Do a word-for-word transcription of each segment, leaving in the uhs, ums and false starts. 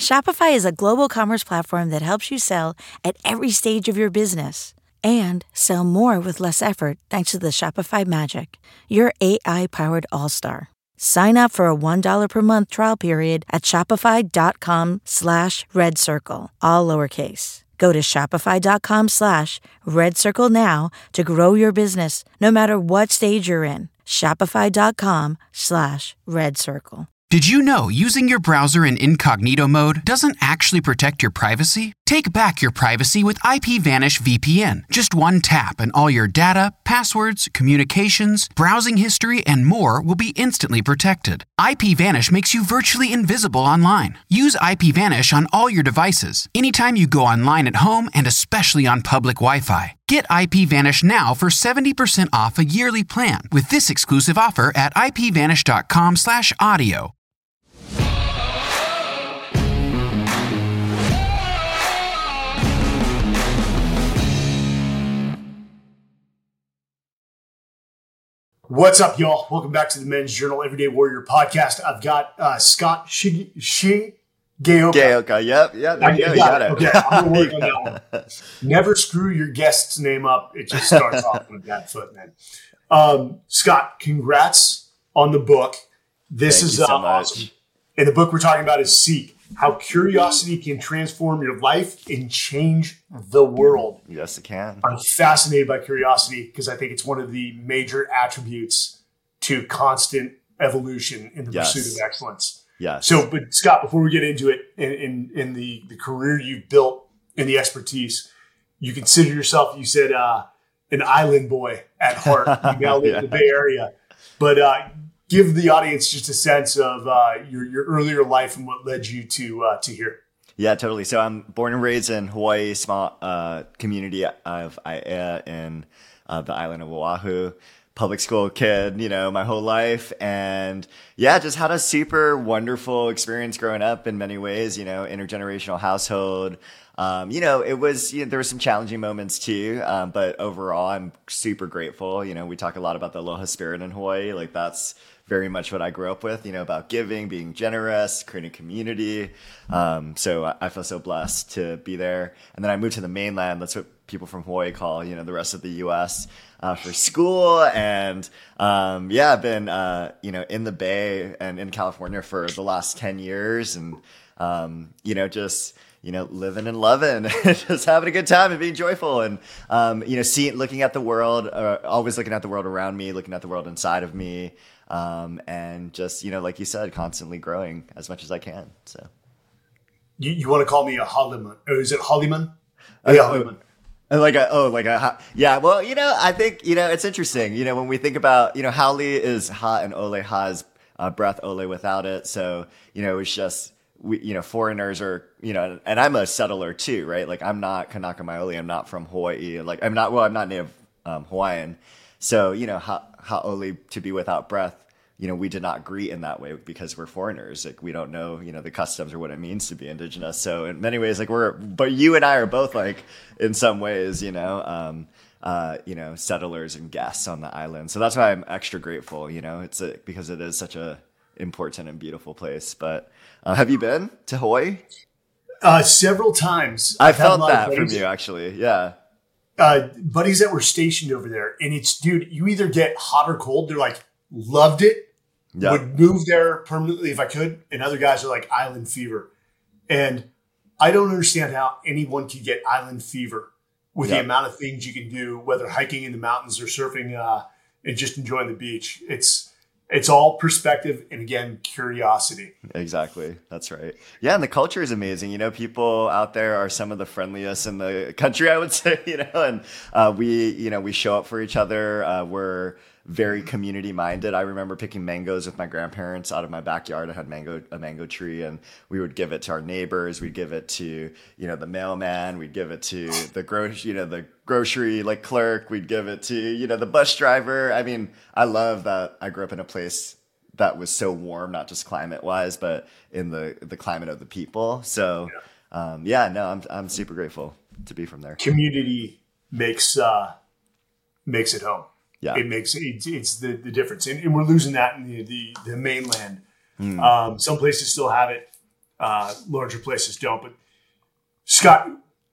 Shopify is a global commerce platform that helps you sell at every stage of your business and sell more with less effort thanks to the Shopify Magic, your A I-powered all-star. Sign up for a one dollar per month trial period at shopify.com slash red circle, all lowercase. Go to shopify.com slash red circle now to grow your business no matter what stage you're in. Shopify.com slash red circle. Did you know using your browser in incognito mode doesn't actually protect your privacy? Take back your privacy with IPVanish V P N. Just one tap and all your data, passwords, communications, browsing history, and more will be instantly protected. IPVanish makes you virtually invisible online. Use IPVanish on all your devices, anytime you go online at home and especially on public Wi-Fi. Get IPVanish now for seventy percent off a yearly plan with this exclusive offer at ipvanish.com slash audio. What's up, y'all? Welcome back to the Men's Journal Everyday Warrior podcast. I've got uh, Scott Shi Shi Gaoka. Gaoka, yep, yep. There you go. You got it. Okay, I'm gonna work on that one. Never screw your guest's name up. It just starts off with a bad foot, man. Um, Scott, congrats on the book. This Thank is you so uh, much. awesome. And the book we're talking about is Seek: How Curiosity Can Transform Your Life and Change the World. Yes, it can. I'm fascinated by curiosity because I think it's one of the major attributes to constant evolution in the Yes. pursuit of excellence. Yes. So, but Scott, before we get into it, in, in, in the, the career you've built and the expertise, you consider yourself, you said, uh, an island boy at heart. You now live Yeah. in the Bay Area. But uh, give the audience just a sense of uh, your, your earlier life and what led you to uh, to here. Yeah, totally. So I'm born and raised in Hawaii, small uh, community of Aiea in uh, the island of Oahu. Public school kid, you know, my whole life. And yeah, just had a super wonderful experience growing up in many ways, you know, intergenerational household. Um, you know, it was, you know, there were some challenging moments too. Um, but overall, I'm super grateful. You know, we talk a lot about the aloha spirit in Hawaii. Like that's very much what I grew up with, you know, about giving, being generous, creating community. Um, so I, I feel so blessed to be there. And then I moved to the mainland. That's what people from Hawaii call, you know, the rest of the U S uh, for school. And um, yeah, I've been, uh, you know, in the Bay and in California for the last ten years. And, um, you know, just, you know, living and loving, just having a good time and being joyful and, um, you know, seeing, looking at the world, uh, always looking at the world around me, looking at the world inside of me. Um, and just, you know, like you said, constantly growing as much as I can. So You, you want to call me a Hollyman? Or is it Hollyman? Oh, Yeah, Hollyman. like a, oh, like a, yeah. Well, you know, I think, you know, it's interesting, you know, when we think about, you know, Haole is ha and ole has uh, breath, ole without it. So, you know, it's just, we, you know, foreigners are, you know, and I'm a settler too, right? Like I'm not Kanaka Maoli. I'm not from Hawaii. Like I'm not, well, I'm not native um, Hawaiian. So, you know, ha, haole to be without breath, you know, we did not greet in that way because we're foreigners. Like we don't know, you know, the customs or what it means to be indigenous. So in many ways, like we're, but you and I are both like in some ways, you know, um, uh, you know, settlers and guests on the island. So that's why I'm extra grateful, you know, it's a, because it is such a important and beautiful place. But uh, have you been to Hawaii? Uh, several times. I I've had a felt lot of that from buddies- you actually. Yeah. Uh, buddies that were stationed over there, and it's, dude, you either get hot or cold. They're like, loved it. Yeah. Would move there permanently if I could. And other guys are like island fever. And I don't understand how anyone could get island fever with Yeah. the amount of things you can do, whether hiking in the mountains or surfing uh, and just enjoying the beach. It's it's all perspective and, again, curiosity. Exactly. That's right. Yeah. And the culture is amazing. You know, people out there are some of the friendliest in the country, I would say, you know, and uh, we, you know, we show up for each other. Uh, we're very community minded. I remember picking mangoes with my grandparents out of my backyard. I had mango, a mango tree, and we would give it to our neighbors. We'd give it to, you know, the mailman. We'd give it to the grocery, you know, the grocery like clerk. We'd give it to, you know, the bus driver. I mean, I love that I grew up in a place that was so warm, not just climate wise, but in the, the climate of the people. So, um, yeah, no, I'm, I'm super grateful to be from there. Community makes uh, makes it home. Yeah. It makes it, it's the, the difference. And, and we're losing that in the, the, the mainland. Mm. Um, some places still have it. Uh, larger places don't. But Scott,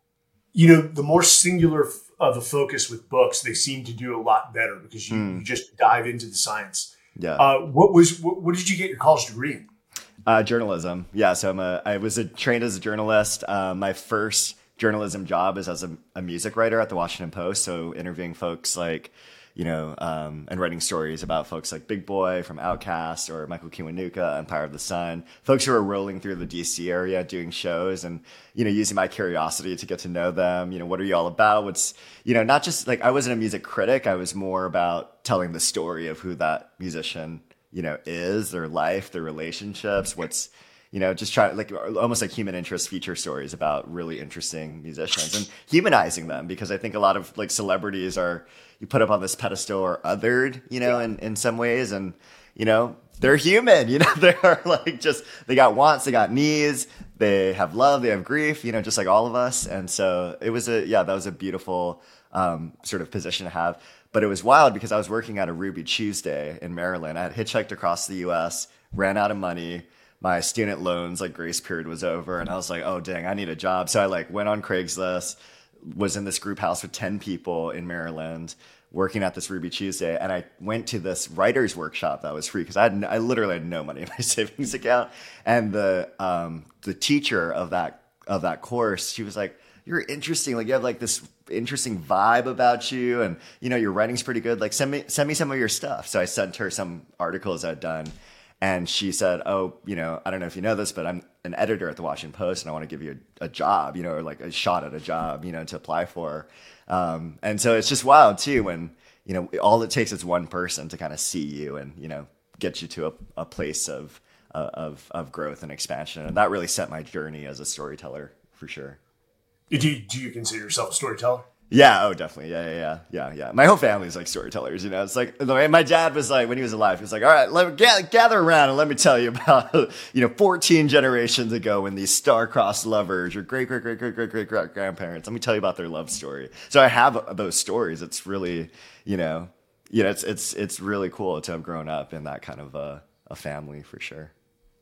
you know, the more singular f- of a focus with books, they seem to do a lot better because you, mm. you just dive into the science. Yeah. Uh, what was what, what did you get your college degree in? Uh, journalism. Yeah. So I'm a I was a, trained as a journalist. Uh, my first journalism job is as a, a music writer at the Washington Post. So interviewing folks like, you know, um, and writing stories about folks like Big Boy from Outkast or Michael Kiwanuka, Empire of the Sun, folks who are rolling through the D C area doing shows and, you know, using my curiosity to get to know them. You know, what are you all about? What's, you know, not just like I wasn't a music critic. I was more about telling the story of who that musician, you know, is, their life, their relationships, what's, you know, just try like almost like human interest feature stories about really interesting musicians and humanizing them, because I think a lot of like celebrities are, you put up on this pedestal or othered, you know, in, in some ways. And, you know, they're human, you know, they are like just, they got wants, they got needs, they have love, they have grief, you know, just like all of us. And so it was a, yeah, that was a beautiful um, sort of position to have. But it was wild because I was working at a Ruby Tuesday in Maryland. I had hitchhiked across the U S, ran out of money. My student loans, like grace period was over. And I was like, oh, dang, I need a job. So I like went on Craigslist, was in this group house with ten people in Maryland working at this Ruby Tuesday. And I went to this writer's workshop that was free because I had, I literally had no money in my savings account. And the, um, the teacher of that, of that course, she was like, you're interesting. Like you have like this interesting vibe about you. And, you know, your writing's pretty good. Like send me, send me some of your stuff. So I sent her some articles I'd done. And she said, oh, you know, I don't know if you know this, but I'm an editor at the Washington Post and I want to give you a, a job, you know, or like a shot at a job, you know, to apply for. Um, and so it's just wild too, when, you know, all it takes is one person to kind of see you and, you know, get you to a, a place of, uh, of, of growth and expansion. And that really set my journey as a storyteller for sure. Do you, do you consider yourself a storyteller? Yeah. Oh, definitely. Yeah. Yeah. Yeah. Yeah. Yeah. My whole family's like storytellers, you know, it's like my dad was like, when he was alive, he was like, all right, let me gather, gather around and let me tell you about, you know, fourteen generations ago when these star-crossed lovers, your great, great, great, great, great, great, great grandparents, let me tell you about their love story. So I have those stories. It's really, you know, you know, it's, it's, it's really cool to have grown up in that kind of a, a family for sure.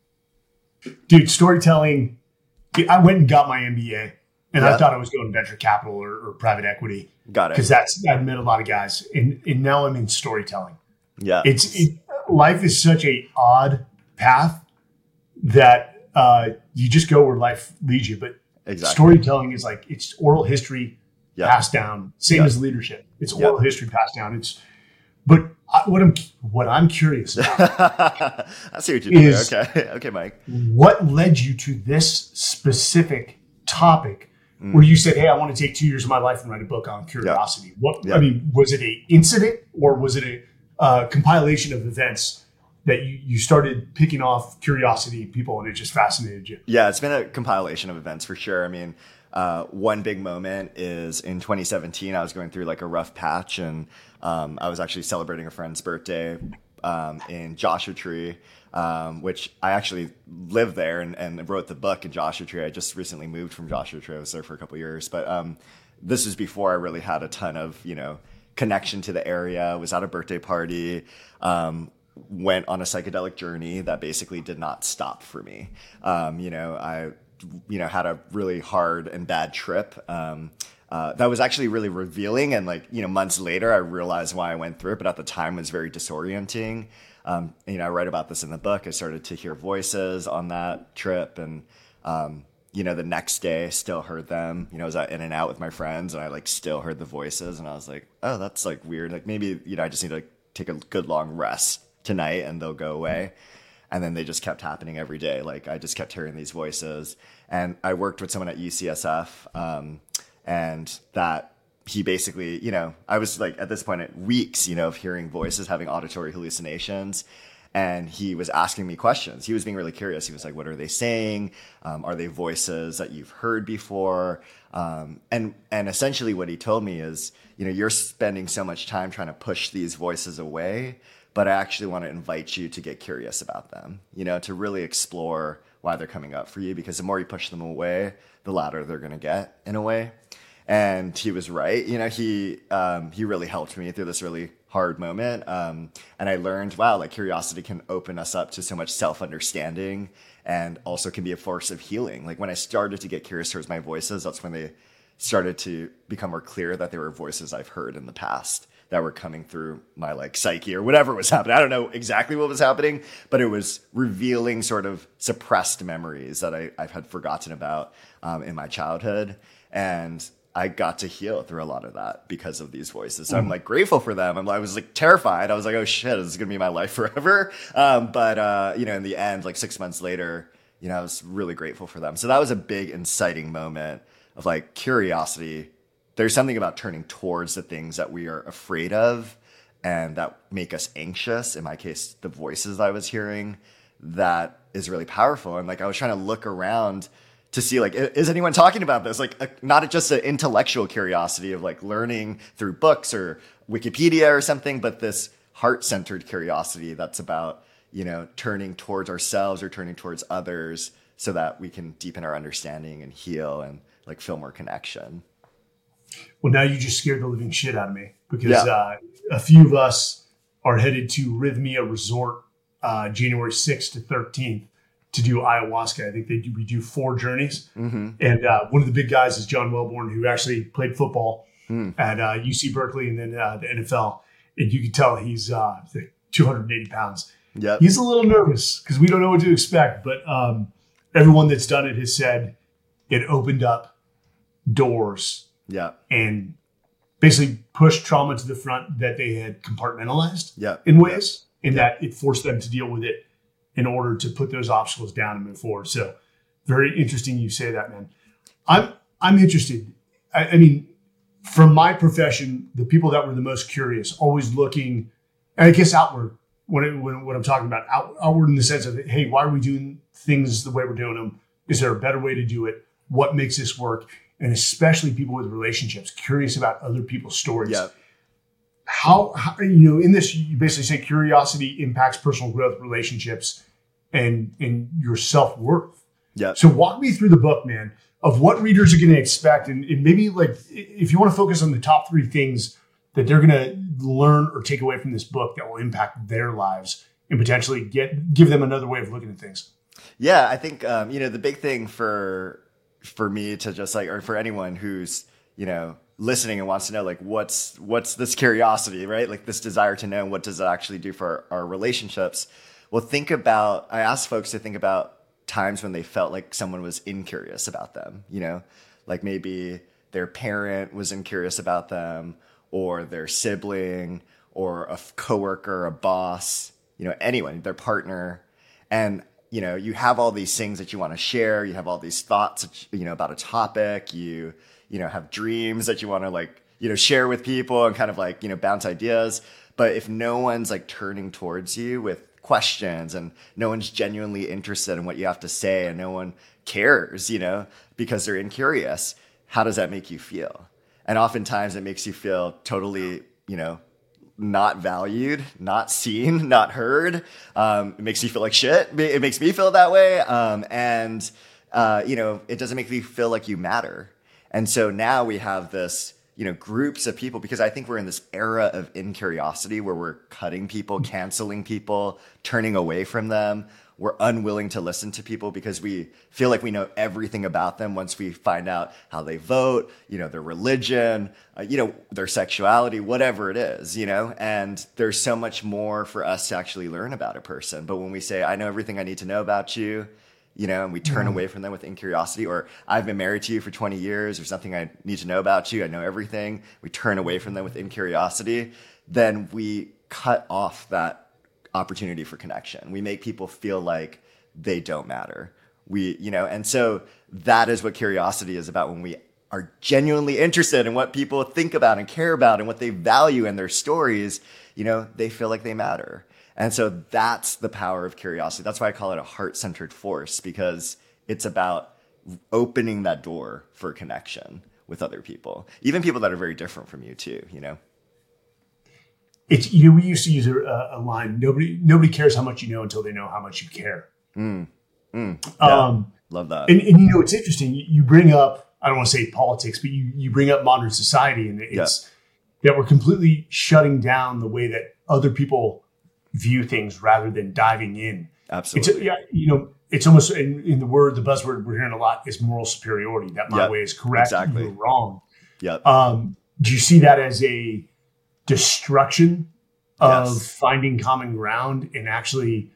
Dude, storytelling, I went and got my M B A. And yeah. I thought I was going venture capital or, or private equity. Got it. Because that's, I've met a lot of guys. And, and now I'm in storytelling. Yeah. It's it, life is such a odd path that uh, you just go where life leads you. But exactly. Storytelling is like, it's oral history yeah. passed down. Same yeah. as leadership. It's yeah. oral history passed down. It's, but I, what I'm, what I'm curious about. I see what you do. Okay. Okay, Mike. What led you to this specific topic? Mm. Where you said, hey, I want to take two years of my life and write a book on curiosity. Yeah. What yeah. I mean, was it an incident or was it a uh, compilation of events that you, you started picking off curiosity people and it just fascinated you? Yeah, it's been a compilation of events for sure. I mean, uh, one big moment is in twenty seventeen, I was going through like a rough patch and um, I was actually celebrating a friend's birthday um, in Joshua Tree. Um, which I actually lived there and, and wrote the book in Joshua Tree. I just recently moved from Joshua Tree. I was there for a couple of years, but um, this was before I really had a ton of, you know, connection to the area. I was at a birthday party, um, went on a psychedelic journey that basically did not stop for me. Um, you know, I, you know, had a really hard and bad trip. Um, Uh, that was actually really revealing. And like, you know, months later, I realized why I went through it, but at the time it was very disorienting. Um, you know, I write about this in the book. I started to hear voices on that trip. And, um, you know, the next day I still heard them. You know, I was out in and out with my friends and I like still heard the voices. And I was like, oh, that's like weird. Like maybe, you know, I just need to like, take a good long rest tonight and they'll go away. And then they just kept happening every day. Like I just kept hearing these voices. And I worked with someone at U C S F. Um, And that he basically, you know, I was like at this point at weeks, you know, of hearing voices, having auditory hallucinations. And he was asking me questions. He was being really curious. He was like, what are they saying? Um, are they voices that you've heard before? Um, and, and essentially what he told me is, you know, you're spending so much time trying to push these voices away, but I actually want to invite you to get curious about them, you know, to really explore why they're coming up for you, because the more you push them away, the louder they're going to get in a way. And he was right. You know, he um, he really helped me through this really hard moment. Um, and I learned, wow, like curiosity can open us up to so much self-understanding and also can be a force of healing. Like when I started to get curious towards my voices, that's when they started to become more clear that they were voices I've heard in the past that were coming through my like psyche or whatever was happening. I don't know exactly what was happening, but it was revealing sort of suppressed memories that I, I've had forgotten about um, in my childhood. And I got to heal through a lot of that because of these voices. So mm. I'm like grateful for them. I'm, I was like terrified. I was like, oh shit, this is going to be my life forever. Um, but, uh, you know, in the end, like six months later, you know, I was really grateful for them. So that was a big inciting moment of like curiosity. There's something about turning towards the things that we are afraid of and that make us anxious. In my case, the voices I was hearing, that is really powerful. And like, I was trying to look around to see like, is anyone talking about this? Like a, not just an intellectual curiosity of like learning through books or Wikipedia or something, but this heart-centered curiosity that's about, you know, turning towards ourselves or turning towards others so that we can deepen our understanding and heal and like feel more connection. Well, now you just scared the living shit out of me because yeah. uh, a few of us are headed to Rhythmia Resort uh, January sixth to thirteenth. To do ayahuasca. I think they do, we do four journeys. Mm-hmm. And uh, one of the big guys is John Wellborn, who actually played football mm. at uh, U C Berkeley and then uh, the N F L. And you can tell he's uh, two hundred eighty pounds. Yep. He's a little nervous because we don't know what to expect. But um, everyone that's done it has said it opened up doors yeah. and basically pushed trauma to the front that they had compartmentalized yeah. in ways, yeah. and yeah. that it forced them to deal with it in order to put those obstacles down and move forward. So very interesting you say that, man. I'm I'm interested. I, I mean, from my profession, the people that were the most curious, always looking, and I guess outward, when, it, when what I'm talking about, out, outward in the sense of, hey, why are we doing things the way we're doing them? Is there a better way to do it? What makes this work? And especially people with relationships, curious about other people's stories. Yeah. How, how, you know, in this, you basically say curiosity impacts personal growth, relationships, and, and your self-worth. Yeah. So walk me through the book, man, of what readers are going to expect. And, and maybe like, if you want to focus on the top three things that they're going to learn or take away from this book that will impact their lives and potentially get, give them another way of looking at things. Yeah. I think, um, you know, the big thing for, for me to just like, or for anyone who's, you know, listening and wants to know, like, what's, what's this curiosity, right? Like this desire to know, what does it actually do for our, our relationships? Well, think about, I asked folks to think about times when they felt like someone was incurious about them, you know, like maybe their parent was incurious about them or their sibling or a coworker, a boss, you know, anyone, their partner. And, you know, you have all these things that you want to share. You have all these thoughts, you know, about a topic. You, you know, have dreams that you want to like, you know, share with people and kind of like, you know, bounce ideas. But if no one's like turning towards you with questions and no one's genuinely interested in what you have to say and no one cares, you know, because they're incurious, how does that make you feel? And oftentimes it makes you feel totally, you know, not valued, not seen, not heard. Um, it makes you feel like shit. It makes me feel that way. Um, and, uh, you know, it doesn't make me feel like you matter. And so now we have this, you know, groups of people, because I think we're in this era of incuriosity where we're cutting people, canceling people, turning away from them. We're unwilling to listen to people because we feel like we know everything about them once we find out how they vote, you know, their religion, uh, you know, their sexuality, whatever it is, you know, and there's so much more for us to actually learn about a person. But when we say, I know everything I need to know about you, you know, and we turn mm-hmm. away from them with incuriosity, or I've been married to you for twenty years, there's something I need to know about you, I know everything. We turn away from them with incuriosity, then we cut off that opportunity for connection. We make people feel like they don't matter. We, you know, and so that is what curiosity is about. When we are genuinely interested in what people think about and care about and what they value in their stories, you know, they feel like they matter. And so that's the power of curiosity. That's why I call it a heart-centered force, because it's about opening that door for connection with other people, even people that are very different from you too, you know? It's, you know, we used to use a, a line, nobody nobody cares how much you know until they know how much you care. Mm. Mm. Um, yeah. Love that. And, and, you know, it's interesting. You, you bring up I don't want to say politics, but you, you bring up modern society, and it's yeah. that we're completely shutting down the way that other people view things rather than diving in. Absolutely. It's, yeah, you know, it's almost in, in the word, the buzzword we're hearing a lot is moral superiority. That my yep. way is correct, exactly. you're wrong. Yep. Um, do you see that as a destruction of yes. finding common ground and actually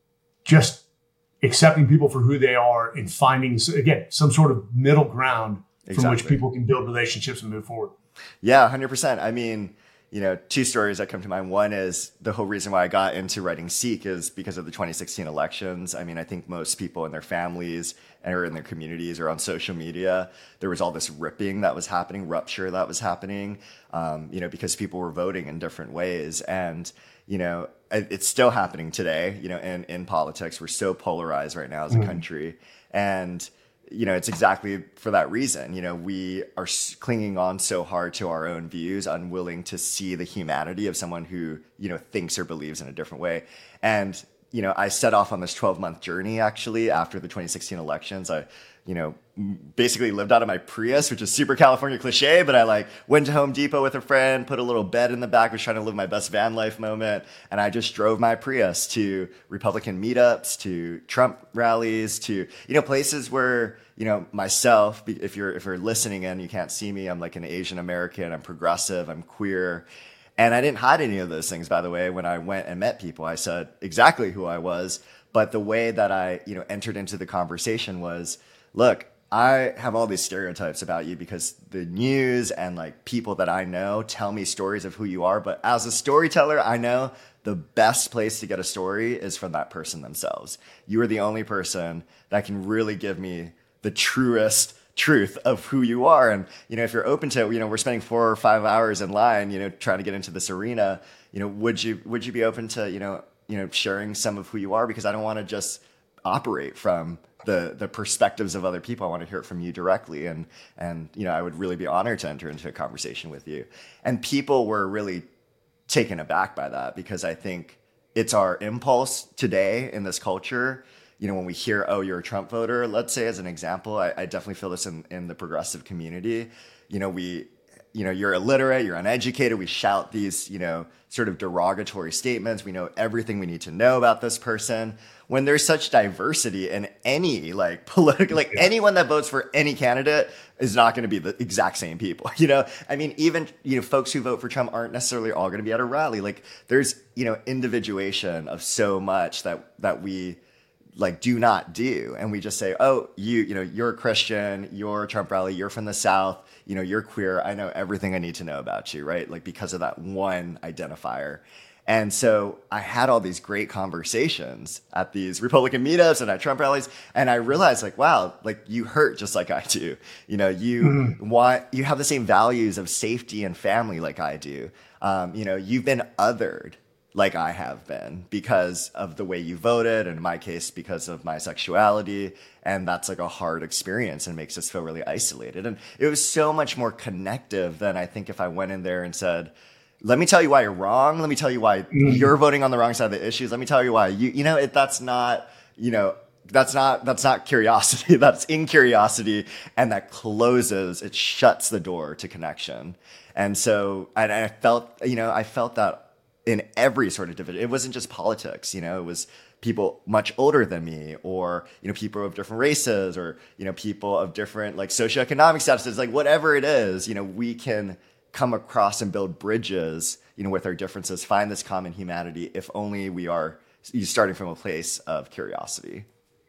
just accepting people for who they are and finding, again, some sort of middle ground exactly. from which people can build relationships and move forward? Yeah, one hundred percent. I mean, you know, two stories that come to mind. One is the whole reason why I got into writing Seek is because of the twenty sixteen elections. I mean, I think most people in their families or in their communities or on social media, there was all this ripping that was happening, rupture that was happening, um, you know, because people were voting in different ways. And, you know, it's still happening today, you know, in, in politics. We're so polarized right now as a mm. country. And, you know, it's exactly for that reason. You know, we are clinging on so hard to our own views, unwilling to see the humanity of someone who, you know, thinks or believes in a different way. And, you know, I set off on this twelve month journey actually after the twenty sixteen elections. I, you know, basically lived out of my Prius, which is super California cliche, but I like went to Home Depot with a friend, put a little bed in the back, was trying to live my best van life moment. And I just drove my Prius to Republican meetups, to Trump rallies, to, you know, places where, you know, myself, if you're, if you're listening and you can't see me, I'm like an Asian American, I'm progressive, I'm queer. And I didn't hide any of those things, by the way. When I went and met people, I said exactly who I was. But the way that I, you know, entered into the conversation was, look, I have all these stereotypes about you because the news and like people that I know tell me stories of who you are. But as a storyteller, I know the best place to get a story is from that person themselves. You are the only person that can really give me the truest truth of who you are. And, you know, if you're open to it, you know, we're spending four or five hours in line, you know, trying to get into this arena, you know, would you, would you be open to, you know, you know, sharing some of who you are? Because I don't want to just operate from the, the perspectives of other people. I want to hear it from you directly. And, and, you know, I would really be honored to enter into a conversation with you. And people were really taken aback by that because I think it's our impulse today in this culture. You know, when we hear, oh, you're a Trump voter, let's say as an example, I, I definitely feel this in, in the progressive community. You know, we, you know, you're illiterate, you're uneducated. We shout these, you know, sort of derogatory statements. We know everything we need to know about this person. When there's such diversity in any like political, like anyone that votes for any candidate is not going to be the exact same people. You know, I mean, even, you know, folks who vote for Trump aren't necessarily all going to be at a rally. Like there's, you know, individuation of so much that, that we, like do not do. And we just say, oh, you, you know, you're a Christian, you're a Trump rally, you're from the South, you know, you're queer. I know everything I need to know about you, right? Like because of that one identifier. And so I had all these great conversations at these Republican meetups and at Trump rallies. And I realized like, wow, like you hurt just like I do. You know, you mm-hmm. want, you have the same values of safety and family like I do. Um, you know, you've been othered like I have been because of the way you voted, and in my case, because of my sexuality. And that's like a hard experience and makes us feel really isolated. And it was so much more connective than I think if I went in there and said, let me tell you why you're wrong. Let me tell you why mm. you're voting on the wrong side of the issues. Let me tell you why you, you know, it, that's not, you know, that's not, that's not curiosity. That's incuriosity. And that closes, it shuts the door to connection. And so, and I felt, you know, I felt that in every sort of division. It wasn't just politics, you know, it was people much older than me, or, you know, people of different races, or, you know, people of different like socioeconomic statuses, like whatever it is, you know, we can come across and build bridges, you know, with our differences, find this common humanity, if only we are starting from a place of curiosity.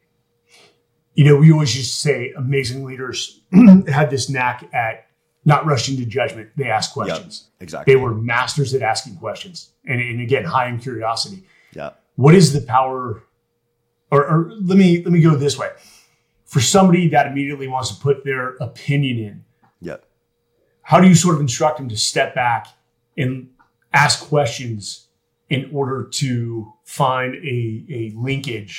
You know, we always used to say amazing leaders had this knack at not rushing to judgment. They asked questions. Yep, exactly. They were masters at asking questions. And, and again, high in curiosity. Yeah. What is the power, or, or let me let me go this way. For somebody that immediately wants to put their opinion in, yeah, how do you sort of instruct them to step back and ask questions in order to find a, a linkage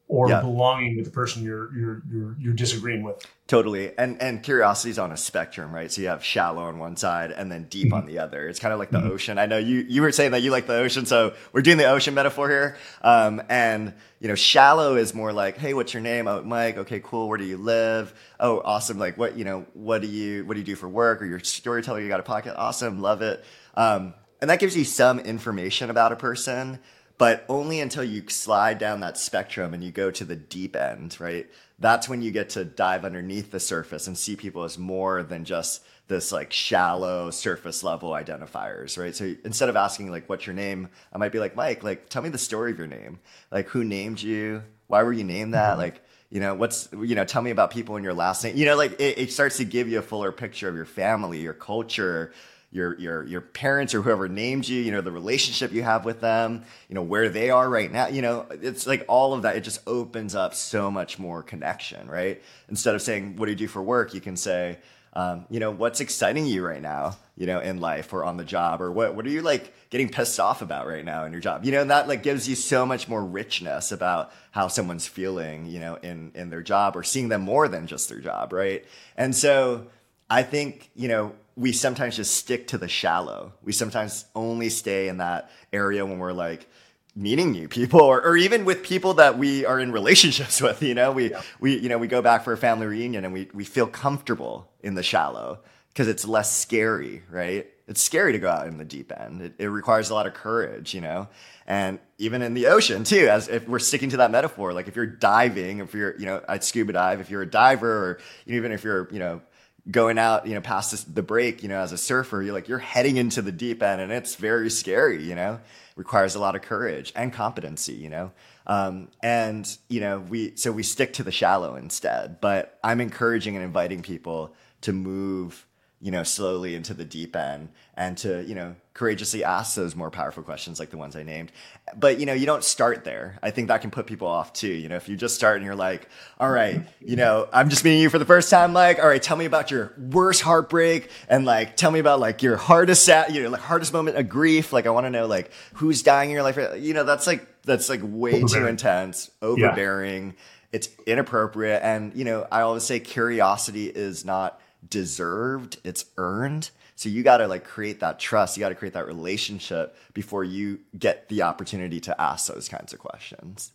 or yeah. belonging with the person you're you're you're you're disagreeing with. Totally. And and curiosity is on a spectrum, right? So you have shallow on one side and then deep mm-hmm. on the other. It's kind of like the mm-hmm. ocean. I know you you were saying that you like the ocean, so we're doing the ocean metaphor here. Um, and you know, shallow is more like, hey, what's your name? Oh, Mike. Okay, cool. Where do you live? Oh, awesome. Like, what you know, what do you what do you do for work? Or you're a storyteller? You got a podcast? Awesome, love it. Um, and that gives you some information about a person, but only until you slide down that spectrum and you go to the deep end, right? That's when you get to dive underneath the surface and see people as more than just this like shallow surface level identifiers, right? So instead of asking like, what's your name? I might be like, Mike, like, tell me the story of your name. Like, who named you? Why were you named that? Mm-hmm. Like, you know, what's, you know, tell me about people in your last name. You know, like it, it starts to give you a fuller picture of your family, your culture, your your your parents or whoever named you, you know, the relationship you have with them, you know, where they are right now. You know, it's like all of that. It just opens up so much more connection, right? Instead of saying, what do you do for work? You can say, um, you know, what's exciting you right now, you know, in life or on the job, or what what are you like getting pissed off about right now in your job? You know, and that like gives you so much more richness about how someone's feeling, you know, in in their job, or seeing them more than just their job, right? And so I think, you know, we sometimes just stick to the shallow. We sometimes only stay in that area when we're like meeting new people, or, or even with people that we are in relationships with. You know, we, yeah. we, you know, we go back for a family reunion and we, we feel comfortable in the shallow because it's less scary, right? It's scary to go out in the deep end. It, it requires a lot of courage, you know, and even in the ocean too, as if we're sticking to that metaphor, like if you're diving, if you're, you know, I'd scuba dive, if you're a diver, or even if you're, you know, going out, you know, past this, the break, you know, as a surfer, you're like, you're heading into the deep end, and it's very scary, you know, requires a lot of courage and competency, you know? Um, and, you know, we, so we stick to the shallow instead, but I'm encouraging and inviting people to move, you know, slowly into the deep end, and to, you know, courageously ask those more powerful questions like the ones I named. But, you know, you don't start there. I think that can put people off too. You know, if you just start and you're like, all right, you know, I'm just meeting you for the first time. Like, all right, tell me about your worst heartbreak, and like, tell me about like your hardest, sad, you know, like hardest moment of grief. Like, I want to know like who's dying in your life. You know, that's like, that's like way too intense, overbearing. Yeah. It's inappropriate. And, you know, I always say curiosity is not deserved, it's earned. So you got to like create that trust, you got to create that relationship before you get the opportunity to ask those kinds of questions.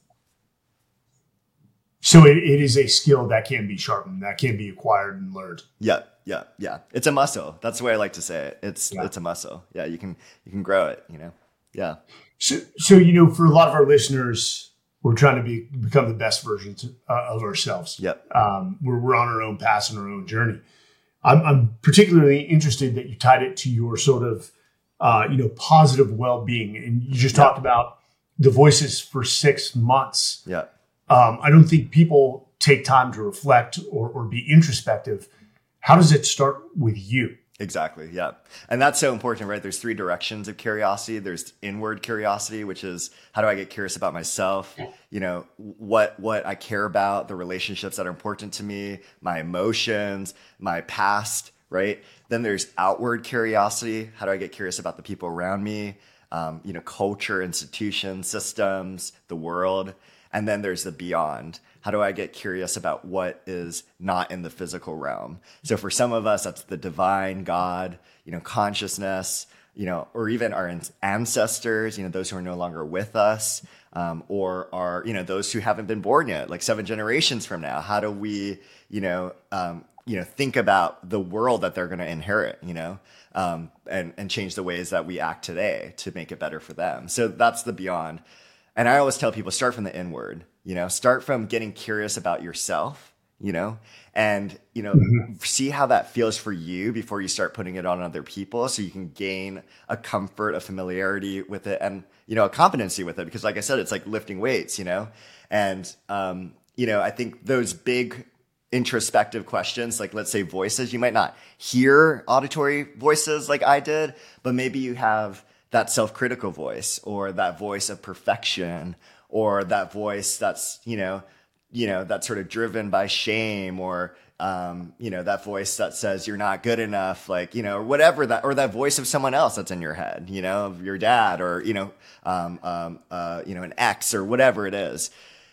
So it, it is a skill that can be sharpened, that can be acquired and learned. Yeah, yeah, yeah. It's a muscle. That's the way I like to say it. It's yeah. it's a muscle. Yeah, you can you can grow it, you know. Yeah. So so you know, for a lot of our listeners, we're trying to be become the best versions uh, of ourselves. Yep. Um, we're we're on our own path and our own journey. I'm, I'm particularly interested that you tied it to your sort of, uh, you know, positive well-being. And you just yeah. talked about the voices for six months. Yeah. Um, I don't think people take time to reflect or, or be introspective. How does it start with you? Exactly. Yeah. And that's so important, right? There's three directions of curiosity. There's inward curiosity, which is how do I get curious about myself? You know, what, what I care about, the relationships that are important to me, my emotions, my past, right? Then there's outward curiosity. How do I get curious about the people around me? Um, you know, culture, institutions, systems, the world. And then there's the beyond. How do I get curious about what is not in the physical realm? So for some of us, that's the divine, God, you know, consciousness, you know, or even our ancestors, you know, those who are no longer with us, um, or are, you know, those who haven't been born yet, like seven generations from now. How do we, you know, um, you know, think about the world that they're going to inherit, you know, um, and, and change the ways that we act today to make it better for them. So that's the beyond. And I always tell people, start from the inward, you know, start from getting curious about yourself, you know, and, you know, mm-hmm. see how that feels for you before you start putting it on other people, so you can gain a comfort, a familiarity with it, and, you know, a competency with it. Because like I said, it's like lifting weights, you know, and, um, you know, I think those big introspective questions, like let's say voices, you might not hear auditory voices like I did, but maybe you have that self-critical voice, or that voice of perfection, or that voice that's, you know, you know, that's sort of driven by shame, or, um, you know, that voice that says you're not good enough, like, you know, or whatever that, or that voice of someone else that's in your head, you know, of your dad, or, you know, um, um, uh, you know, an ex, or whatever it is.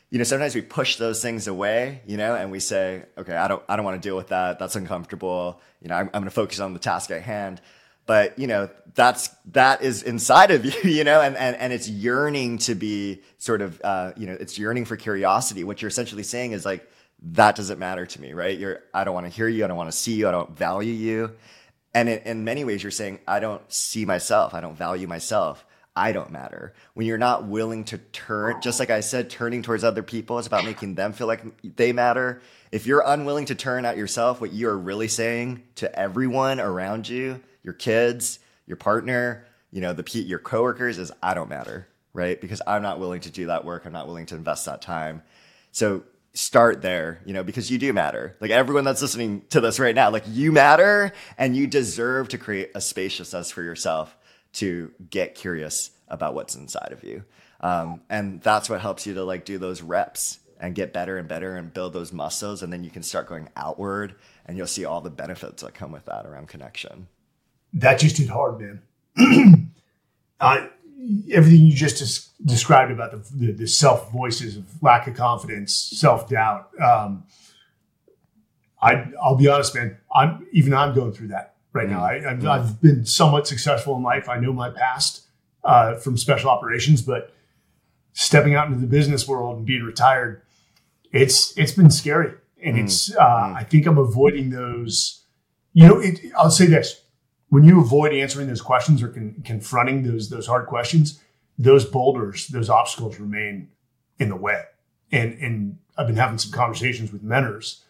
you know, sometimes we push those things away, you know, and we say, okay, I don't, I don't want to deal with that. That's uncomfortable. You know, I'm, I'm going to focus on the task at hand. But, you know, that's, that is inside of you, you know, and, and, and it's yearning to be sort of, uh, you know, it's yearning for curiosity. What you're essentially saying is like, that doesn't matter to me, right? You're, I don't want to hear you. I don't want to see you. I don't value you. And in, in many ways you're saying, I don't see myself. I don't value myself. I don't matter. When you're not willing to turn, just like I said, turning towards other people is about making them feel like they matter. If you're unwilling to turn at yourself, what you're really saying to everyone around you, your kids, your partner, you know, the your coworkers is, I don't matter, right? Because I'm not willing to do that work. I'm not willing to invest that time. So start there, you know, because you do matter. Like everyone that's listening to this right now, like you matter and you deserve to create a spaciousness for yourself to get curious about what's inside of you. Um, and that's what helps you to like do those reps and get better and better and build those muscles. And then you can start going outward and you'll see all the benefits that come with that around connection. That just hit hard, man. uh, everything you just des- described about the, the, the self voices of lack of confidence, self-doubt. Um, I, I'll be honest, man, I'm, even I'm going through that right now. I, I've, I've been somewhat successful in life. I know my past uh, from special operations, but stepping out into the business world and being retired, it's it's been scary. And mm. it's uh, mm. I think I'm avoiding those. You know, it, I'll say this: when you avoid answering those questions or con- confronting those those hard questions, those boulders, those obstacles remain in the way. And and I've been having some conversations with mentors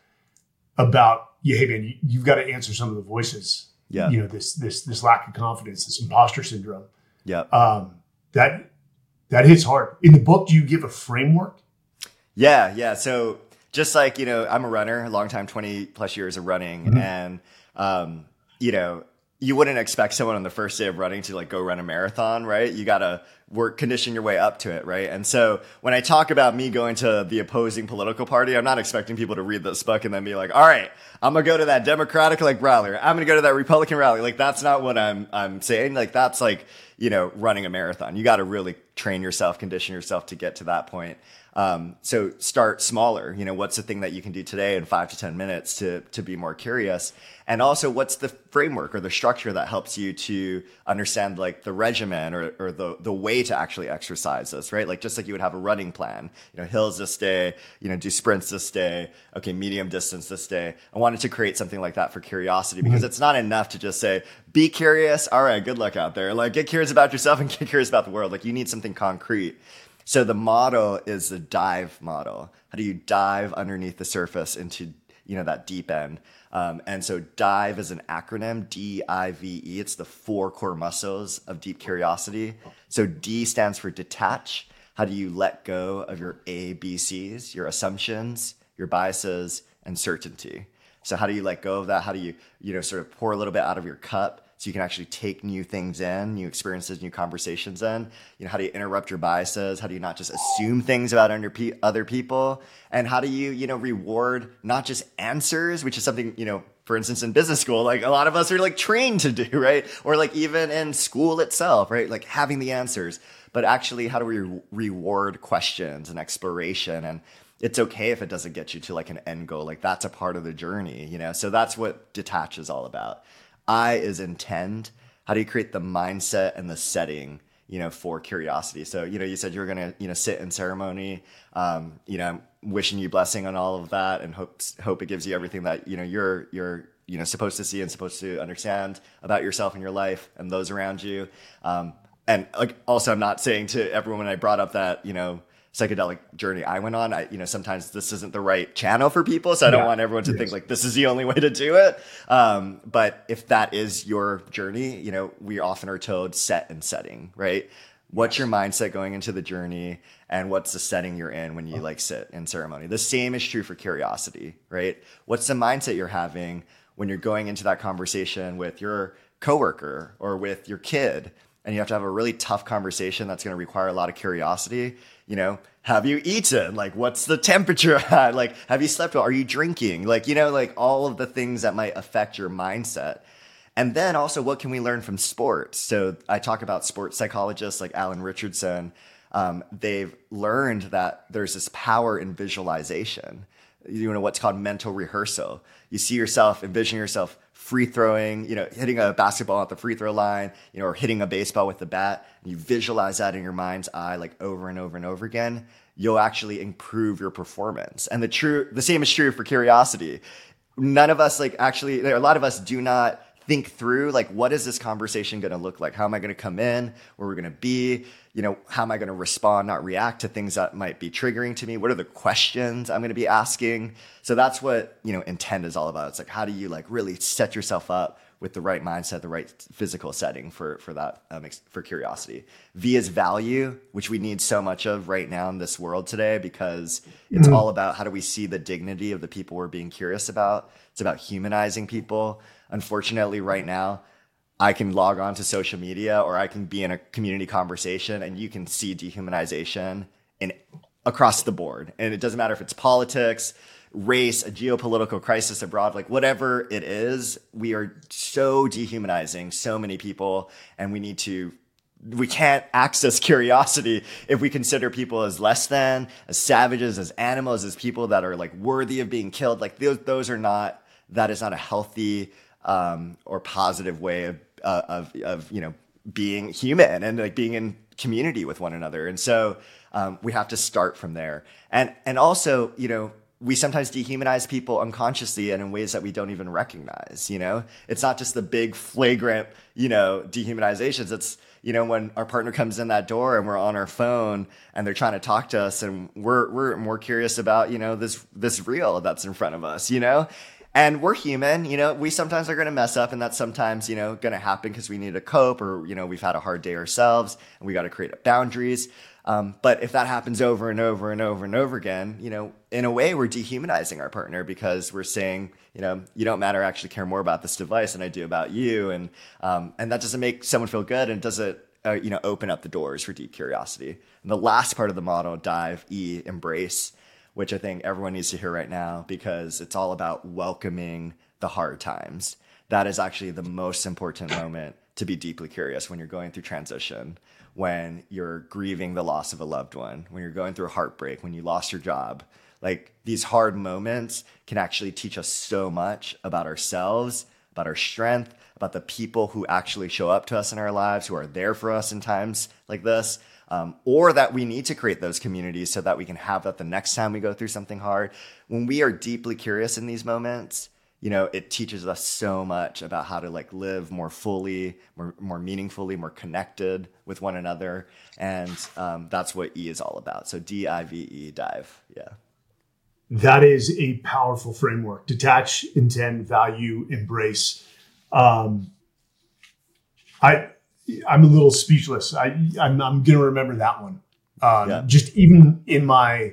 about, yeah, hey man, you, you've got to answer some of the voices. Yeah. You know, this this this lack of confidence, this imposter syndrome. Yeah. Um, that that hits hard. In the book, do you give a framework? Yeah, yeah. So just like, you know, I'm a runner, a long time, twenty plus years of running. Mm-hmm. And, um, you know, you wouldn't expect someone on the first day of running to like go run a marathon, right? You got to work, condition your way up to it, right? And so when I talk about me going to the opposing political party, I'm not expecting people to read this book and then be like, all right, I'm going to go to that Democratic like rally, or I'm going to go to that Republican rally. Like, that's not what I'm, I'm saying. Like, that's like, you know, running a marathon. You got to really train yourself, condition yourself to get to that point. Um, so start smaller. You know, what's the thing that you can do today in five to ten minutes to, to be more curious? And also, what's the framework or the structure that helps you to understand like the regimen or, or the, the way to actually exercise this, right? Like, just like you would have a running plan, you know, hills this day, you know, do sprints this day. Okay. Medium distance this day. I wanted to create something like that for curiosity, because mm-hmm. it's not enough to just say, be curious. All right, good luck out there. Like, get curious about yourself and get curious about the world. Like, you need something concrete. So the model is the dive model. How do you dive underneath the surface into, you know, that deep end? Um, and so DIVE is an acronym, D I V E. It's the four core muscles of deep curiosity. So D stands for detach. How do you let go of your A B Cs, your assumptions, your biases, and certainty? So how do you let go of that? How do you, you know, sort of pour a little bit out of your cup so you can actually take new things in, new experiences, new conversations in? You know, how do you interrupt your biases? How do you not just assume things about under pe- other people? And how do you, you know, reward not just answers, which is something, you know, for instance, in business school, like a lot of us are like trained to do, right? Or like even in school itself, right? Like having the answers, but actually how do we re- reward questions and exploration? And it's okay if it doesn't get you to like an end goal. Like, that's a part of the journey, you know? So that's what detach is all about. I is intend. How do you create the mindset and the setting, you know, for curiosity? So, you know, you said you were going to, you know, sit in ceremony. Um, you know, I'm wishing you blessing on all of that, and hope, hope it gives you everything that, you know, you're, you're, you know, supposed to see and supposed to understand about yourself and your life and those around you. Um, and like, also, I'm not saying to everyone when I brought up that, you know, psychedelic journey I went on, I, you know, sometimes this isn't the right channel for people. So I don't yeah, want everyone to yes. think like this is the only way to do it. Um, but if that is your journey, you know, we often are told set and setting, right? What's your mindset going into the journey, and what's the setting you're in when you like sit in ceremony? The same is true for curiosity, right? What's the mindset you're having when you're going into that conversation with your coworker or with your kid, and you have to have a really tough conversation that's going to require a lot of curiosity? You know, have you eaten? Like, what's the temperature at? Like, have you slept well? Are you drinking? Like, you know, like all of the things that might affect your mindset. And then also, what can we learn from sports? So I talk about sports psychologists like Alan Richardson. um, they've learned that there's this power in visualization. You know, what's called mental rehearsal. You see yourself, envision yourself free throwing, you know, hitting a basketball at the free throw line, you know, or hitting a baseball with the bat. And you visualize that in your mind's eye, like over and over and over again. You'll actually improve your performance. And the true, the same is true for curiosity. None of us like actually, a lot of us do not think through, like, what is this conversation going to look like? How am I going to come in? Where we're going to be? You know, how am I going to respond, not react to things that might be triggering to me? What are the questions I'm going to be asking? So that's what, you know, intent is all about. It's like, how do you like really set yourself up with the right mindset, the right physical setting for, for that, um, for curiosity. V is value, which we need so much of right now in this world today, because it's mm-hmm. all about how do we see the dignity of the people we're being curious about. It's about humanizing people. Unfortunately, right now, I can log on to social media or I can be in a community conversation and you can see dehumanization in across the board. And it doesn't matter if it's politics, race, a geopolitical crisis abroad, like whatever it is, we are so dehumanizing so many people, and we need to, we can't access curiosity if we consider people as less than, as savages, as animals, as people that are like worthy of being killed. Like those, those are not, that is not a healthy um, or positive way of, uh, of, of, you know, being human and like being in community with one another. And so um, we have to start from there. And, and also, you know, we sometimes dehumanize people unconsciously and in ways that we don't even recognize, you know? It's not just the big flagrant, you know, dehumanizations. It's, you know, when our partner comes in that door and we're on our phone and they're trying to talk to us and we're, we're more curious about, you know, this, this reel that's in front of us, you know? And we're human, you know, we sometimes are going to mess up, and that's sometimes, you know, going to happen because we need to cope, or, you know, we've had a hard day ourselves and we got to create boundaries. Um, but if that happens over and over and over and over again, you know, in a way, we're dehumanizing our partner, because we're saying, you know, you don't matter, I actually care more about this device than I do about you. And, um, and that doesn't make someone feel good, and doesn't, uh, you know, open up the doors for deep curiosity. And the last part of the model, dive, E, embrace, which I think everyone needs to hear right now, because it's all about welcoming the hard times. That is actually the most important moment to be deeply curious when you're going through transition, when you're grieving the loss of a loved one, when you're going through a heartbreak, when you lost your job. Like, these hard moments can actually teach us so much about ourselves, about our strength, about the people who actually show up to us in our lives, who are there for us in times like this. Um, or that we need to create those communities so that we can have that the next time we go through something hard. When we are deeply curious in these moments, you know, it teaches us so much about how to like live more fully, more, more meaningfully, more connected with one another. And um, that's what E is all about. So D I V E, dive. Yeah. That is a powerful framework. Detach, intend, value, embrace. Um, I, I'm a little speechless. I, I'm, I'm going to remember that one. Uh, yeah. Just even in my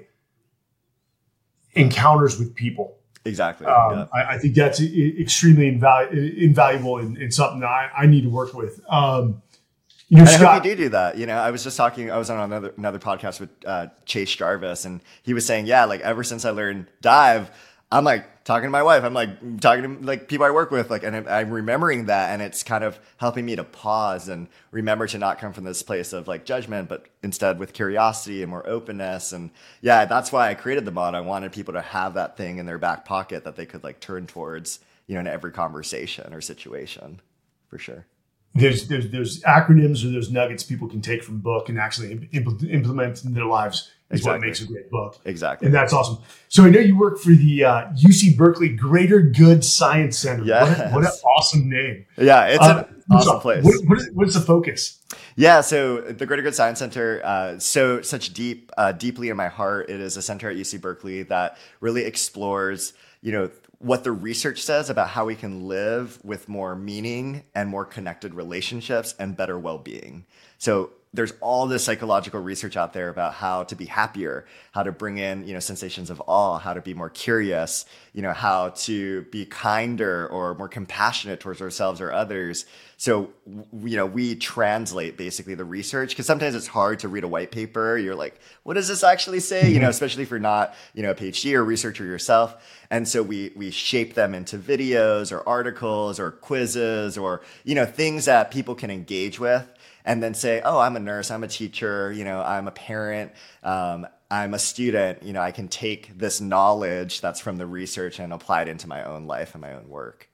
encounters with people. Exactly. Um, yeah. I, I think that's extremely invalu- invaluable and, and something that I, I need to work with. Um, you know, I Scott, hope you do do that. You know, I was just talking, I was on another, another podcast with uh, Chase Jarvis, and he was saying, yeah, like ever since I learned dive, I'm like talking to my wife. I'm like talking to like people I work with, like, and I'm remembering that, and it's kind of helping me to pause and remember to not come from this place of like judgment, but instead with curiosity and more openness. And yeah, that's why I created the mod. I wanted people to have that thing in their back pocket that they could like turn towards, you know, in every conversation or situation, for sure. There's there's there's acronyms or there's nuggets people can take from book and actually impl- implement in their lives. Is exactly. What makes a great book. Exactly. And that's awesome. So I know you work for the uh, U C Berkeley Greater Good Science Center. Yes. What, a, what an awesome name. Yeah, it's uh, an awesome so place. What, what is, what's the focus? Yeah, so the Greater Good Science Center, uh, so such deep, uh, deeply in my heart, it is a center at U C Berkeley that really explores, you know, what the research says about how we can live with more meaning and more connected relationships and better well-being. So there's all this psychological research out there about how to be happier, how to bring in, you know, sensations of awe, how to be more curious, you know, how to be kinder or more compassionate towards ourselves or others. So, you know, we translate basically the research, because sometimes it's hard to read a white paper. You're like, what does this actually say? You know, especially if you're not, you know, a PhD or researcher yourself. And so we we shape them into videos or articles or quizzes or, you know, things that people can engage with. and then say, oh, I'm a nurse, I'm a teacher, you know, I'm a parent, um, I'm a student, you know, I can take this knowledge that's from the research and apply it into my own life and my own work.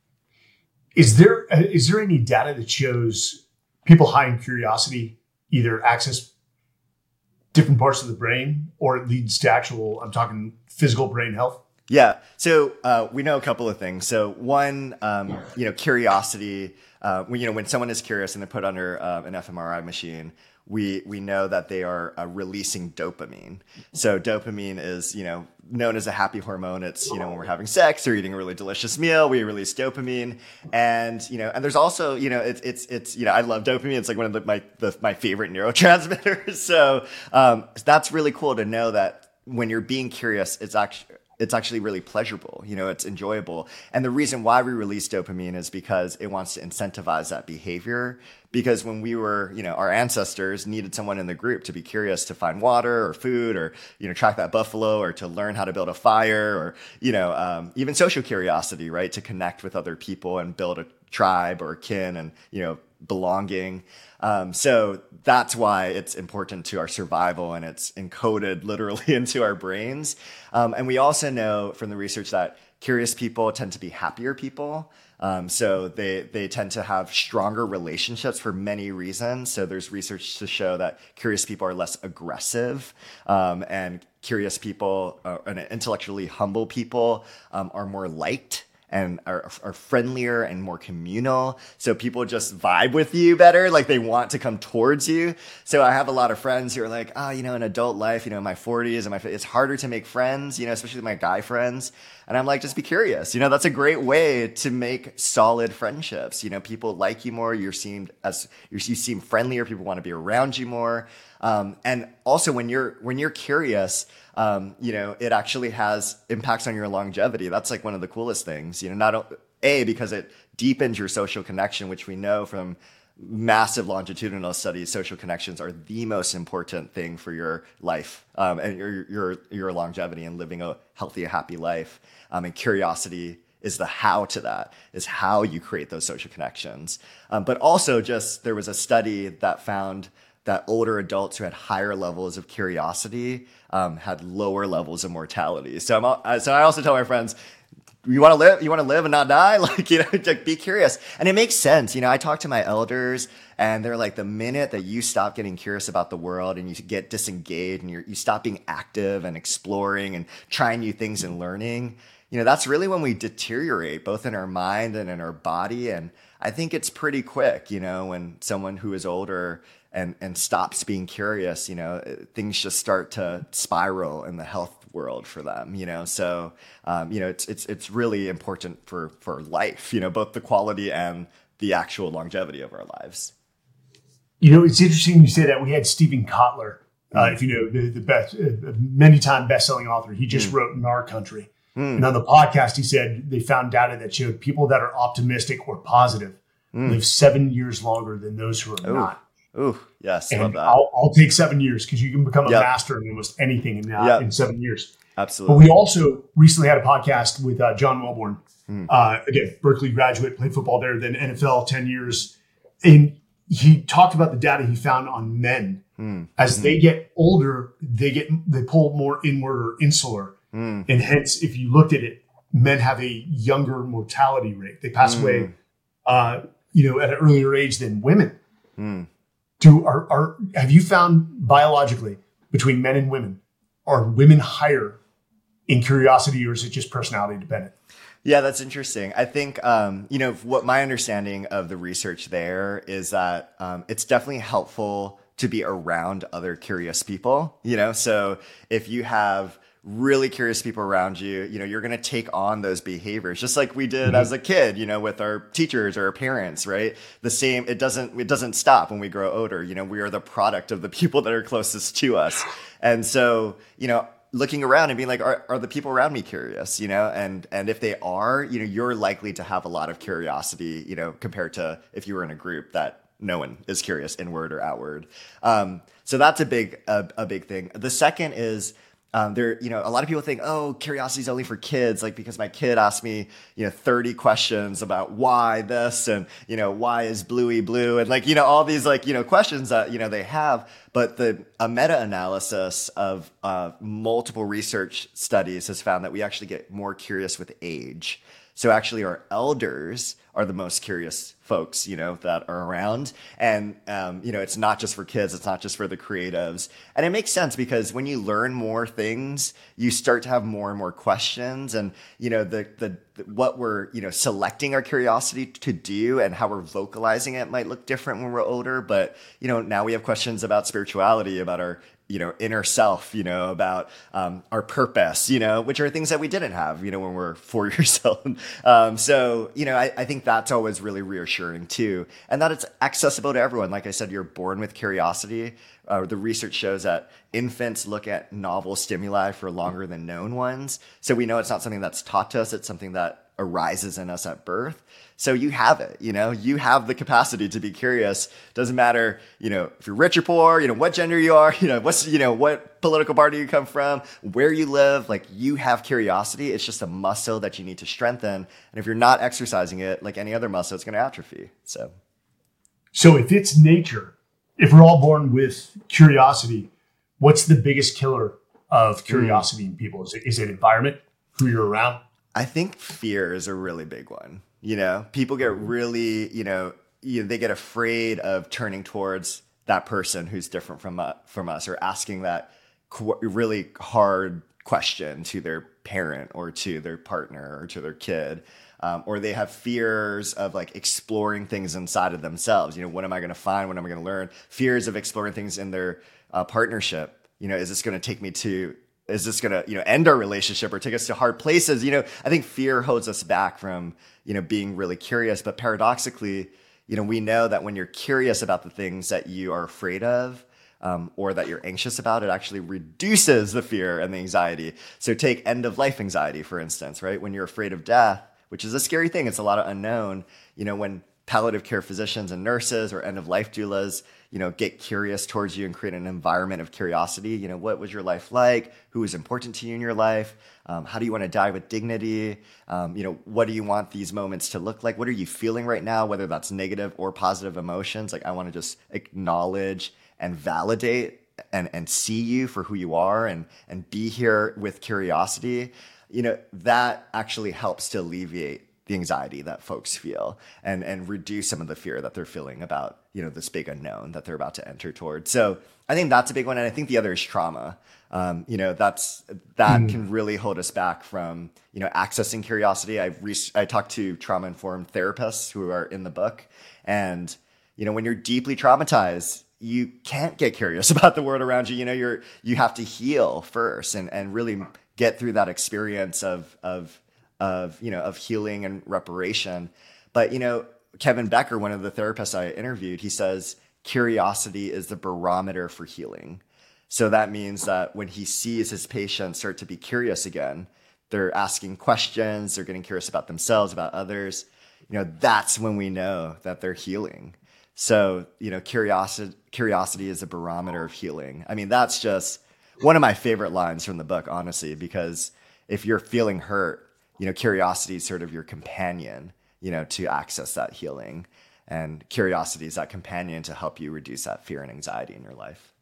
Is there is there any data that shows people high in curiosity either access different parts of the brain or it leads to actual, I'm talking physical brain health? Yeah. So uh, we know a couple of things. So one, um, you know, curiosity, uh, when, you know, when someone is curious and they're put under uh, an fMRI machine, we we know that they are uh, releasing dopamine. So dopamine is, you know, known as a happy hormone. It's, you know, when we're having sex or eating a really delicious meal, we release dopamine. And, you know, and there's also, you know, it's, it's, it's, you know, I love dopamine. It's like one of the, my, the, my favorite neurotransmitters. So um, that's really cool to know that when you're being curious, it's actually, it's actually really pleasurable. You know, it's enjoyable. And the reason why we release dopamine is because it wants to incentivize that behavior. Because when we were, you know, our ancestors needed someone in the group to be curious to find water or food or, you know, track that buffalo or to learn how to build a fire or, you know, um, even social curiosity, right? To connect with other people and build a tribe or kin and, you know, belonging. Um, so that's why it's important to our survival and it's encoded literally into our brains. Um, and we also know from the research that curious people tend to be happier people. Um, so they, they tend to have stronger relationships for many reasons. So there's research to show that curious people are less aggressive, um, and curious people uh, and intellectually humble people um, are more liked and are, are friendlier and more communal. So people just vibe with you better. Like they want to come towards you. So I have a lot of friends who are like, oh, you know, in adult life, you know, in my forties and my, it's harder to make friends, you know, especially my guy friends. And I'm like, just be curious. You know, that's a great way to make solid friendships. You know, people like you more. You're seen as, you seem friendlier. People want to be around you more. Um, and also when you're, when you're curious, um, you know, it actually has impacts on your longevity. That's like one of the coolest things, you know, not a, because it deepens your social connection, which we know from massive longitudinal studies, social connections are the most important thing for your life, um, and your, your, your longevity and living a healthy, happy life. Um, and curiosity is the how to that, is how you create those social connections. Um, but also just, there was a study that found that older adults who had higher levels of curiosity um, had lower levels of mortality. So I'm, so I also tell my friends, you want to live, you want to live and not die? Like, you know, like be curious. And it makes sense. You know, I talk to my elders and they're like, the minute that you stop getting curious about the world and you get disengaged and you're, you stop being active and exploring and trying new things and learning, you know, that's really when we deteriorate both in our mind and in our body. And I think it's pretty quick, you know, when someone who is older and, and stops being curious, you know, things just start to spiral in the health world for them, you know? So, um, you know, it's, it's, it's really important for, for life, you know, both the quality and the actual longevity of our lives. You know, it's interesting you say that. We had Stephen Kotler, mm. uh, if you know, the, the best, uh, many time best-selling author. He just mm. wrote In Our Country. Mm. And on the podcast, he said they found data that showed people that are optimistic or positive mm. live seven years longer than those who are Ooh. not. Ooh, yes, and love that. I'll, I'll take seven years because you can become a yep. master in almost anything in, uh, yep. in seven years. Absolutely. But we also recently had a podcast with uh, John Welborn. Mm. Uh, again, Berkeley graduate, played football there, then N F L, ten years. And he talked about the data he found on men. Mm. As mm-hmm. they get older, they get they pull more inward or insular. Mm. And hence, if you looked at it, men have a younger mortality rate. They pass mm. away, uh, you know, at an earlier age than women. Mm. Do are, are have you found biologically between men and women, are women higher in curiosity or is it just personality dependent? Yeah, that's interesting. I think, um, you know, what my understanding of the research there is that um, it's definitely helpful to be around other curious people, you know, so if you have really curious people around you, you know, you're going to take on those behaviors just like we did mm-hmm. as a kid, you know, with our teachers or our parents, right? The same, it doesn't, it doesn't stop when we grow older. You know, we are the product of the people that are closest to us. And so, you know, looking around and being like, are, are the people around me curious, you know? And, and if they are, you know, you're likely to have a lot of curiosity, you know, compared to if you were in a group that no one is curious inward or outward. Um, so that's a big, a, a big thing. The second is, Um, there, you know, a lot of people think, oh, curiosity is only for kids, like because my kid asked me, you know, thirty questions about why this and, you know, why is Bluey blue? And like, you know, all these like, you know, questions that, you know, they have. But the a meta-analysis of uh, multiple research studies has found that we actually get more curious with age. So actually our elders are the most curious folks, you know, that are around. And, um, you know, it's not just for kids. It's not just for the creatives. And it makes sense because when you learn more things, you start to have more and more questions. And, you know, the, the, the what we're, you know, selecting our curiosity to do and how we're vocalizing it might look different when we're older. But, you know, now we have questions about spirituality, about our, you know, inner self, you know, about um, our purpose, you know, which are things that we didn't have, you know, when we're four years old. Um, so, you know, I, I think that's always really reassuring too. And that it's accessible to everyone. Like I said, you're born with curiosity. Uh, the research shows that infants look at novel stimuli for longer than known ones. So we know it's not something that's taught to us. It's something that arises in us at birth. So you have it, you know, you have the capacity to be curious. Doesn't matter, you know, if you're rich or poor, you know, what gender you are, you know, what's, you know, what political party you come from, where you live, like you have curiosity. It's just a muscle that you need to strengthen. And if you're not exercising it, like any other muscle, it's going to atrophy. So, so if it's nature, if we're all born with curiosity, what's the biggest killer of curiosity mm. in people? Is it, is it environment, who you're around? I think fear is a really big one. You know, people get really, you know, you know, they get afraid of turning towards that person who's different from uh, from us, or asking that qu- really hard question to their parent or to their partner or to their kid. Um, or they have fears of like exploring things inside of themselves. You know, what am I going to find? What am I going to learn? Fears of exploring things in their uh, partnership. You know, is this going to take me to Is this going to, you know, end our relationship or take us to hard places? You know, I think fear holds us back from, you know, being really curious. But paradoxically, you know, we know that when you're curious about the things that you are afraid of, um, or that you're anxious about, it actually reduces the fear and the anxiety. So take end of life anxiety, for instance, right? When you're afraid of death, which is a scary thing, it's a lot of unknown, you know, when palliative care physicians and nurses or end of life doulas, you know, get curious towards you and create an environment of curiosity. You know, what was your life like? Who was important to you in your life? Um, how do you want to die with dignity? Um, you know, what do you want these moments to look like? What are you feeling right now? Whether that's negative or positive emotions. Like, I want to just acknowledge and validate and, and see you for who you are and, and be here with curiosity. You know, that actually helps to alleviate the anxiety that folks feel and, and reduce some of the fear that they're feeling about, you know, this big unknown that they're about to enter towards. So I think that's a big one. And I think the other is trauma. Um, you know, that's, that mm. can really hold us back from, you know, accessing curiosity. I re- I talked to trauma-informed therapists who are in the book. And, you know, when you're deeply traumatized, you can't get curious about the world around you. You know, you're, you have to heal first and, and really get through that experience of, of, of, you know, of healing and reparation. But, you know, Kevin Becker, one of the therapists I interviewed, he says, curiosity is the barometer for healing. So that means that when he sees his patients start to be curious again, they're asking questions, they're getting curious about themselves, about others, you know, that's when we know that they're healing. So, you know, curiosity, curiosity is a barometer of healing. I mean, that's just one of my favorite lines from the book, honestly, because if you're feeling hurt, you know, curiosity is sort of your companion, you know, to access that healing. And curiosity is that companion to help you reduce that fear and anxiety in your life.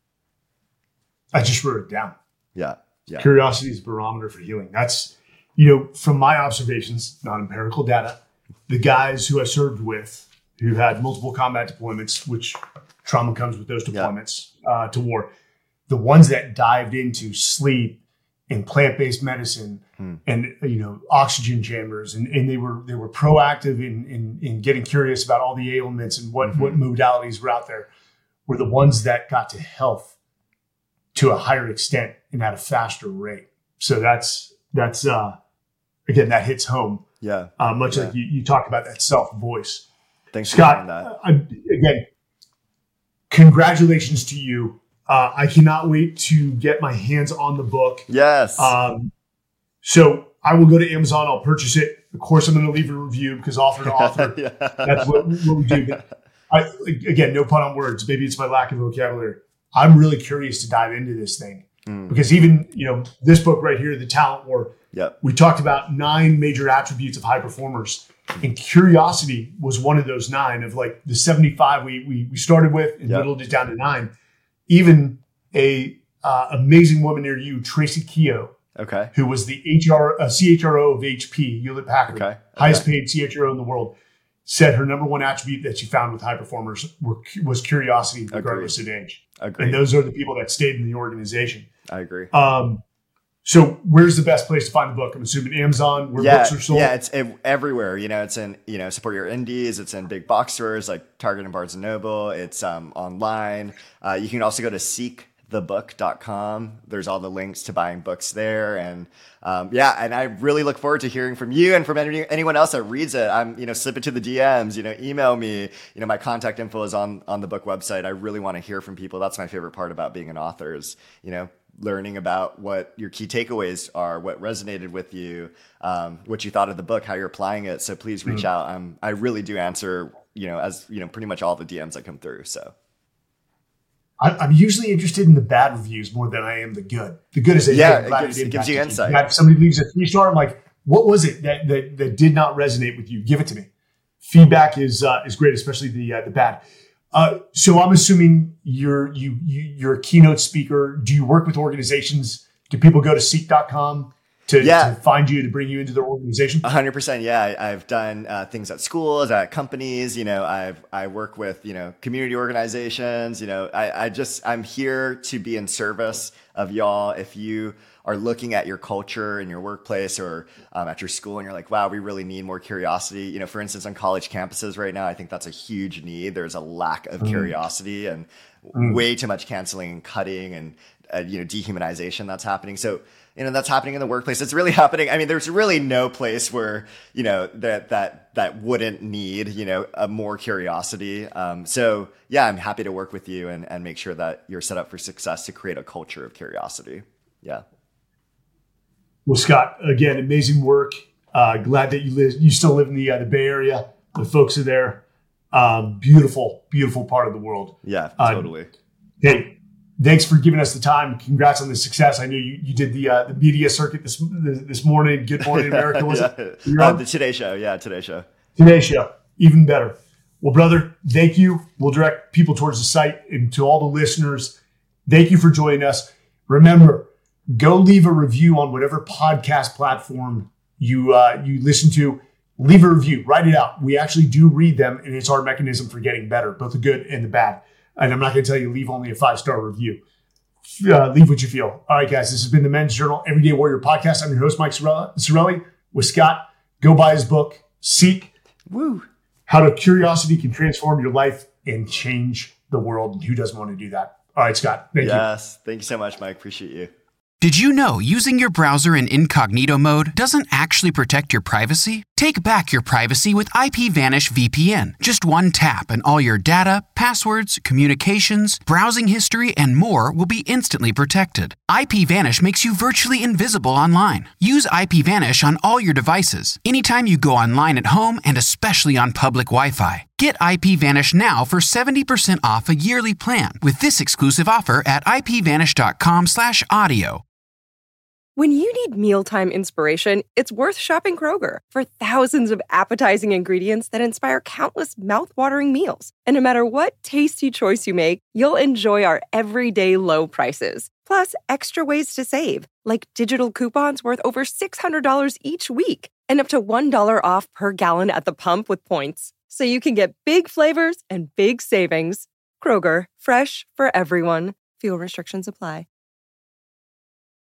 I just wrote it down. Yeah. Yeah. Curiosity is a barometer for healing. That's, you know, from my observations, not empirical data, the guys who I served with who had multiple combat deployments, which trauma comes with those deployments yeah. uh, to war, the ones that dived into sleep and plant-based medicine hmm. and, you know, oxygen chambers. And, and they were, they were proactive in, in, in getting curious about all the ailments and what, mm-hmm. what modalities were out there, were the ones that got to health to a higher extent and at a faster rate. So that's, that's, uh, again, that hits home. Yeah. Uh, much yeah. like you, you talk about that self voice. Thanks Scott, for that. I, again, congratulations to you. Uh, I cannot wait to get my hands on the book. Yes. Um, so I will go to Amazon. I'll purchase it. Of course, I'm going to leave a review because author to author. yeah. That's what, what we do. But I, again, no pun on words. Maybe it's my lack of vocabulary. I'm really curious to dive into this thing. Mm. Because even, you know, this book right here, The Talent War, yep. we talked about nine major attributes of high performers. And curiosity was one of those nine of like the seventy-five we we, we started with and yep. whittled it down to nine. Even a uh, amazing woman near you, Tracy Keogh, okay, who was the H R uh, C H R O of H P, Hewlett Packard, okay. okay. highest paid C H R O in the world, said her number one attribute that she found with high performers were, was curiosity, regardless Agreed. of age. Agreed. And those are the people that stayed in the organization. I agree. Um, So where's the best place to find the book? I'm assuming Amazon, where yeah, books are sold? Yeah, it's it, everywhere. You know, it's in, you know, Support Your Indies. It's in big box stores like Target and Barnes and Noble. It's um, online. Uh, you can also go to seek the book dot com. There's all the links to buying books there. And um, yeah, and I really look forward to hearing from you and from any, anyone else that reads it. I'm, you know, slip it to the D Ms, you know, email me. You know, my contact info is on, on the book website. I really want to hear from people. That's my favorite part about being an author is, you know, learning about what your key takeaways are, what resonated with you, um, what you thought of the book, how you're applying it. So please reach mm-hmm. out. Um, I really do answer, you know, as you know, pretty much all the D Ms that come through. So I, I'm usually interested in the bad reviews more than I am the good. The good is a yeah, it gives, it gives you insight. If somebody leaves a three star, I'm like, what was it that that, that did not resonate with you? Give it to me. Feedback is uh, is great, especially the uh, the bad. Uh, so I'm assuming you're you, you you're a keynote speaker. Do you work with organizations? Do people go to seek dot com to, yeah. to find you, to bring you into their organization? A hundred percent. Yeah. I, I've done uh, things at schools, at companies, you know, I've, I work with, you know, community organizations, you know, I, I just, I'm here to be in service of y'all. If you are looking at your culture in your workplace or um, at your school and you're like, wow, we really need more curiosity. You know, for instance, on college campuses right now, I think that's a huge need. There's a lack of mm. curiosity and mm. way too much canceling and cutting and, uh, you know, dehumanization that's happening. So, you know, that's happening in the workplace. It's really happening. I mean, there's really no place where, you know, that, that, that wouldn't need, you know, a more curiosity. Um, so yeah, I'm happy to work with you and, and make sure that you're set up for success to create a culture of curiosity. Yeah. Well, Scott, again, amazing work. Uh, glad that you live, you still live in the, uh, the Bay Area. The folks are there. Um, beautiful, beautiful part of the world. Yeah, uh, totally. Hey, thanks for giving us the time. Congrats on the success. I know you, you did the uh, the media circuit this this morning. Good Morning America, was yeah. it? Uh, the Today Show. Yeah, Today Show. Today Show. Even better. Well, brother, thank you. We'll direct people towards the site. And to all the listeners, thank you for joining us. Remember, go leave a review on whatever podcast platform you uh, you listen to. Leave a review. Write it out. We actually do read them, and it's our mechanism for getting better, both the good and the bad. And I'm not going to tell you leave only a five-star review. Uh, leave what you feel. All right, guys, this has been the Men's Journal Everyday Warrior Podcast. I'm your host, Mike Sarraille, with Scott. Go buy his book, Seek. Woo. How to Curiosity Can Transform Your Life and Change the World. And who doesn't want to do that? All right, Scott, thank yes. you. Yes, thank you so much, Mike. Appreciate you. Did you know using your browser in incognito mode doesn't actually protect your privacy? Take back your privacy with IPVanish V P N. Just one tap and all your data, passwords, communications, browsing history, and more will be instantly protected. IPVanish makes you virtually invisible online. Use IPVanish on all your devices, anytime you go online at home and especially on public Wi-Fi. Get IPVanish now for seventy percent off a yearly plan with this exclusive offer at ipvanish.com slash audio. When you need mealtime inspiration, it's worth shopping Kroger for thousands of appetizing ingredients that inspire countless mouth-watering meals. And no matter what tasty choice you make, you'll enjoy our everyday low prices. Plus, extra ways to save, like digital coupons worth over six hundred dollars each week and up to one dollar off per gallon at the pump with points. So you can get big flavors and big savings. Kroger, fresh for everyone. Fuel restrictions apply.